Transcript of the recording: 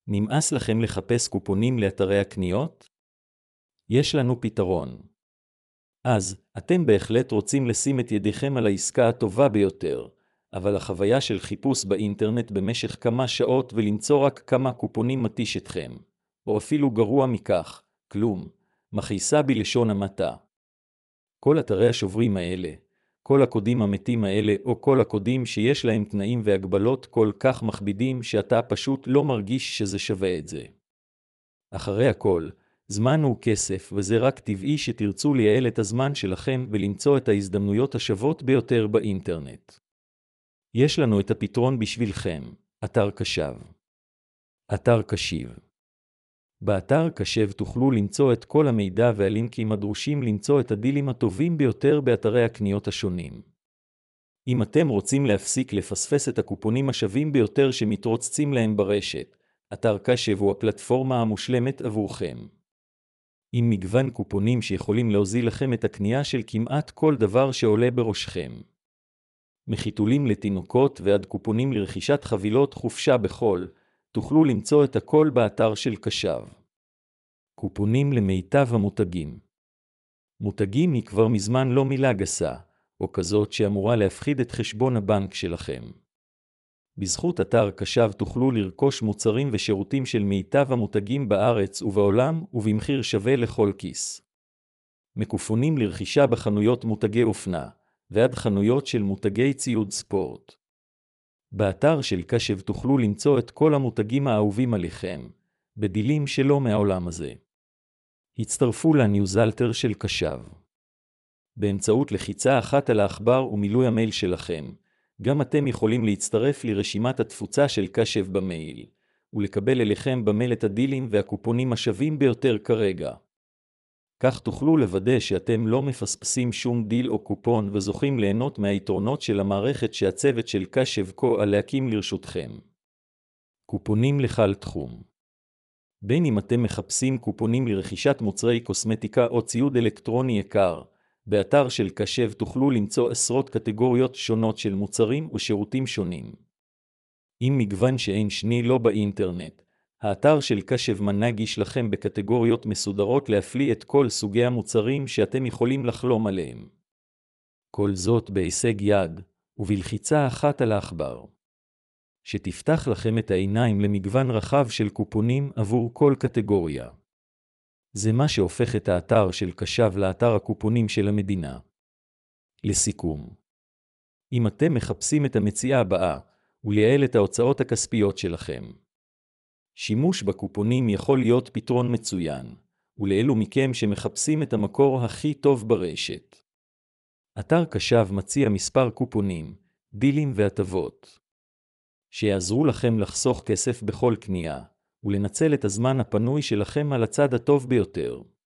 נמאס לכם לחפש קופונים לאתרי הקניות? יש לנו פתרון. אז, אתם בהחלט רוצים לשים את ידיכם על העסקה הטובה ביותר, אבל החוויה של חיפוש באינטרנט במשך כמה שעות ולמצוא רק כמה קופונים מתיש אתכם, או אפילו גרוע מכך, כלום, מכעיסה בלשון המעטה. כל אתרי השוברים האלה, כל הקודים המתים האלה או כל הקודים שיש להם תנאים והגבלות כל כך מכבידים שאתה פשוט לא מרגיש שזה שווה את זה. אחרי הכל, זמן הוא כסף וזה רק טבעי שתרצו לייעל את הזמן שלכם ולמצוא את ההזדמנויות השוות ביותר באינטרנט. יש לנו את הפתרון בשבילכם, אתר קשב. אתר קשיב. באתר קשב תוכלו למצוא את כל המידע והלינקים הדרושים למצוא את הדילים הטובים ביותר באתרי הקניות השונים. אם אתם רוצים להפסיק לפספס את הקופונים השווים ביותר שמתרוצצים להם ברשת, אתר קשב הוא הפלטפורמה המושלמת עבורכם. עם מגוון קופונים שיכולים להוזיל לכם את הקנייה של כמעט כל דבר שעולה בראשכם. מחיתולים לתינוקות ועד קופונים לרכישת חבילות חופשה בחול, תוכלו למצוא את הכל באתר של קשב. קופונים למיטב המותגים. מותגים היא כבר מזמן לא מילה גסה, או כזאת שאמורה להפחיד את חשבון הבנק שלכם. בזכות אתר קשב תוכלו לרכוש מוצרים ושירותים של מיטב המותגים בארץ ובעולם ובמחיר שווה לכל כיס. מקופונים לרכישה בחנויות מותגי אופנה, ועד חנויות של מותגי ציוד ספורט. באתר של קשב תוכלו למצוא את כל המותגים האהובים עליכם, בדילים שלא מהעולם הזה. הצטרפו לניוזלטר של קשב. באמצעות לחיצה אחת על העכבר ומילוי המייל שלכם, גם אתם יכולים להצטרף לרשימת התפוצה של קשב במייל, ולקבל אליכם במייל את הדילים והקופונים השווים ביותר כרגע. כך תוכלו לוודא שאתם לא מפספסים שום דיל או קופון וזוכים ליהנות מהיתרונות של המערכת שהצוות של קשב כה להקים לרשותכם. קופונים לכל תחום. בין אם אתם מחפשים קופונים לרכישת מוצרי קוסמטיקה או ציוד אלקטרוני יקר, באתר של קשב תוכלו למצוא עשרות קטגוריות שונות של מוצרים ושירותים שונים. עם מגוון שאין שני לו באינטרנט, האתר של קשב מנגיש לכם בקטגוריות מסודרות להפליא את כל סוגי המוצרים שאתם יכולים לחלום עליהם. כל זאת בהישג יד, ובלחיצה אחת על העכבר. שתפתח לכם את העיניים למגוון רחב של קופונים עבור כל קטגוריה. זה מה שהופך את האתר של קשב לאתר הקופונים של המדינה. לסיכום. אם אתם מחפשים את המציאה הבאה, ולייעל את ההוצאות הכספיות שלכם. שימוש בקופונים יכול להיות פתרון מצוין, ולאלו מכם שמחפשים את המקור הכי טוב ברשת. אתר קשב מציע מספר קופונים, דילים והטבות, שיעזרו לכם לחסוך כסף בכל קנייה, ולנצל את הזמן הפנוי שלכם על הצד הטוב ביותר.